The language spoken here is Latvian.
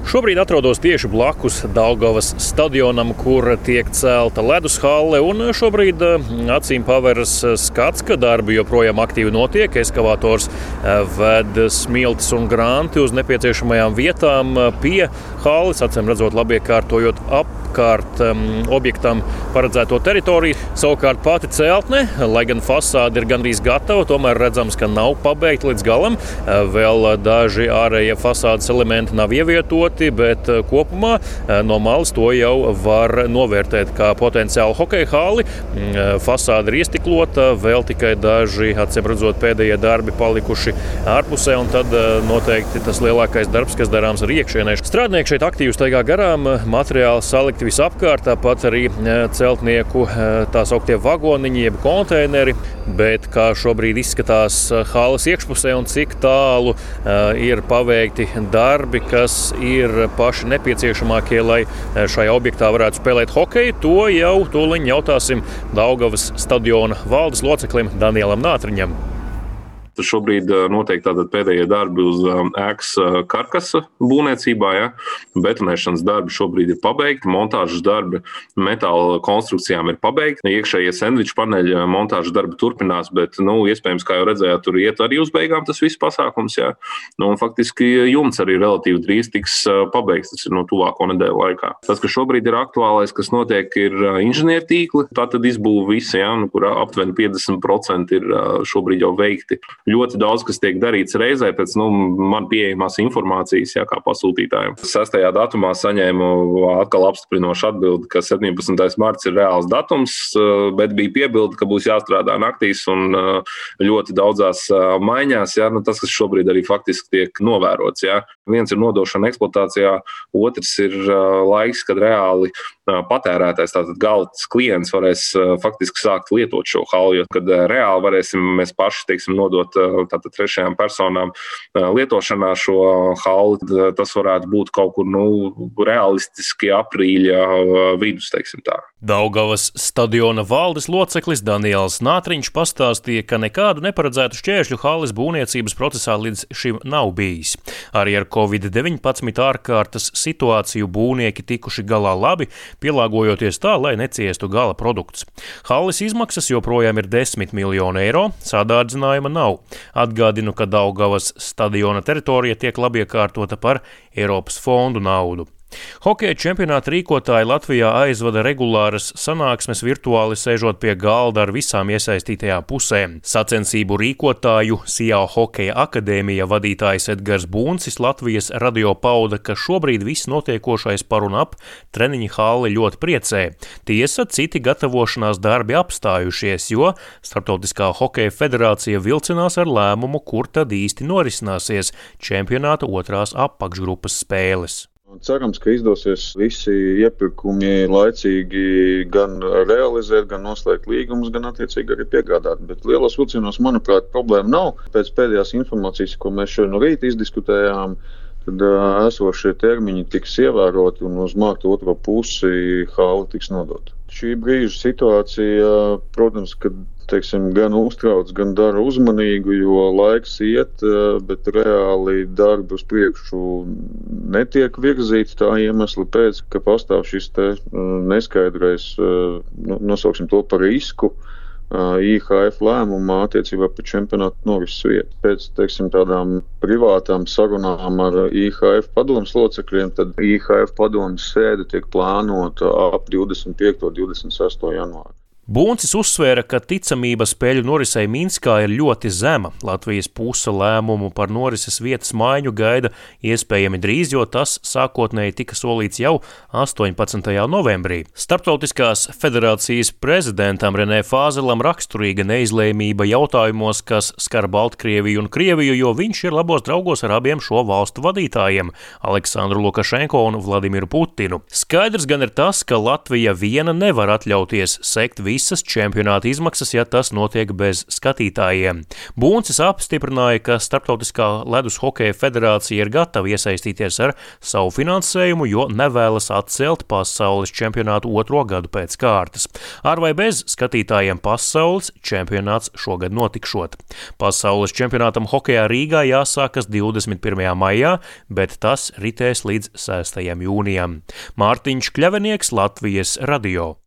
Šobrīd atrodos tieši blakus Daugavas stadionam, kur tiek celta ledus halle, un šobrīd acīm paveras skats, ka darbi joprojām aktīvi notiek. Eskavators ved smiltis un granti uz nepieciešamajām vietām pie halles, acīm redzot labi iekārtojot apkārt objektam paredzēto teritoriju. Savukārt pati celtne, lai gan fasāde ir gandrīz gatava, tomēr redzams, ka nav pabeigta līdz galam. Vēl daži ārējie fasādes elementi nav ievietoti, bet kopumā no malas to jau var novērtēt kā potenciālu hokeja halli. Fasāde ir iestiklota, vēl tikai daži, acīm redzot, pēdējie darbi palikuši ārpusē, un tad noteikti tas lielākais darbs, kas darāms ar iekšienē. Strādnieki šeit aktīvi staigā garām, materiāli salikti visapkārt, tāpat arī celtnieku tā sauktie vagoniņi, jeb konteineri, bet kā šobrīd izskatās halles iekšpusē un cik tālu ir paveikti darbi, kas ir paši nepieciešamākie, lai šajā objektā varētu spēlēt hokeju, to jau tūliņ jautāsim Daugavas stadiona valdes loceklim Danielam Nātriņam. Šobrīd notiek tātad pēdējie darbi uz ēkas karkasa būvniecībā. Ja? Betonēšanas darbi šobrīd ir pabeigti, montāžas darbi metāla konstrukcijām ir pabeigti. Iekšējie sendviču paneļa montāžas darbi turpinās, bet, iespējams, kā jau redzējāt, tur iet arī uz beigām tas viss pasākums. Ja? Un faktiski jumts arī relatīvi drīz tiks pabeigts, tas ir no tuvāko nedēļu laikā. Tas, kas šobrīd ir aktuālais, kas notiek, ir inženiertīkli. Tātad izbūve visi, ja? Kur aptuveni 50% ir šobrīd jau veikti. Ļoti daudz, kas tiek darīts reizē pēc man pieejamās informācijas, kā pasūtītājiem. 6. datumā saņēmu atkal apstiprinošu atbildi, ka 17. marts ir reāls datums, bet bija piebilde, ka būs jāstrādā naktīs un ļoti daudzās maiņās. Tas, kas šobrīd arī faktiski tiek novērots. Viens ir nodošana eksploatācijā, otrs ir laiks, kad reāli patērētājs, tātad galds klients varēs faktiski sākt lietot šo halli, kad reāli varēsim mēs paši, nodot tātad trešajām personām lietošanā šo halli. Tas varētu būt kaut kur realistiski aprīļa vidus, tā. Daugavas stadiona valdes loceklis Daniels Nātriņš pastāstīja, ka nekādu neparedzētu šķēršļu halles būvniecības procesā līdz šim nav bijis. Arī ar Covid-19 ārkārtas situāciju būvnieki tikuši galā labi, pielāgojoties tā, lai neciestu gala produkts. Halles izmaksas joprojām ir 10 miljoni eiro, sadārdzinājuma nav. Atgādinu, ka Daugavas stadiona teritorija tiek labi iekārtota par Eiropas fondu naudu. Hokeja čempionāta rīkotāji Latvijā aizvada regulāras sanāksmes virtuāli sēžot pie galda ar visām iesaistītajām pusēm. Sacensību rīkotāju SIA Hokeja akadēmija vadītājs Edgars Buncis Latvijas radio pauda, ka šobrīd viss notiekošais par un ap treniņa halli ļoti priecē. Tiesa, citi gatavošanās darbi apstājušies, jo Starptautiskā hokeja federācija vilcinās ar lēmumu, kur tad īsti norisināsies čempionāta otrās apakšgrupas spēles. Cerams, ka izdosies visi iepirkumi laicīgi gan realizēt, gan noslēgt līgumus, gan attiecīgi arī piegādāt. Bet lielos vilcienos, manuprāt, problēma nav. Pēc pēdējās informācijas, ko mēs šodien no rīta izdiskutējām, tad esošie termiņi tiks ievēroti un uz marta otro pusi halli tiks nodota. Šī brīža situācija, protams, ka gan uztrauc, gan dara uzmanīgu, jo laiks iet, bet reāli darbi uz priekšu netiek virzīti tā iemesla pēc, ka pastāv šis neskaidrais, nosauksim to par risku, IHF lēmumā attiecībā par čempionātu norises vietu. Pēc, tādām privātām sarunām ar IHF padomes locekļiem, tad IHF padomes sēde tiek plānota ap 25. un 26. janvāru. Buncis uzsvēra, ka ticamība spēļu norisei Minskā ir ļoti zema. Latvijas puse lēmumu par norises vietas maiņu gaida iespējami drīz, jo tas sākotnēji tika solīts jau 18. novembrī. Starptautiskās federācijas prezidentam Renē Fāzelam raksturīga neizlēmība jautājumos, kas skar Baltkrieviju un Krieviju, jo viņš ir labos draugos ar abiem šo valstu vadītājiem – Aleksandru Lukašenko un Vladimiru Putinu. Skaidrs gan ir tas, ka Latvija viena nevar atļauties sekt visu visas čempionāta izmaksas, ja tas notiek bez skatītājiem. Buncis apstiprināja, ka Starptautiskā ledus hokeja federācija ir gatava iesaistīties ar savu finansējumu, jo nevēlas atcelt pasaules čempionātu 2. gadu pēc kārtas. Ar vai bez skatītājiem pasaules čempionāts šogad notikšot. Pasaules čempionātam hokejā Rīgā jāsākas 21. maijā, bet tas ritēs līdz 6. jūnijam. Mārtiņš Kļavinieks, Latvijas radio.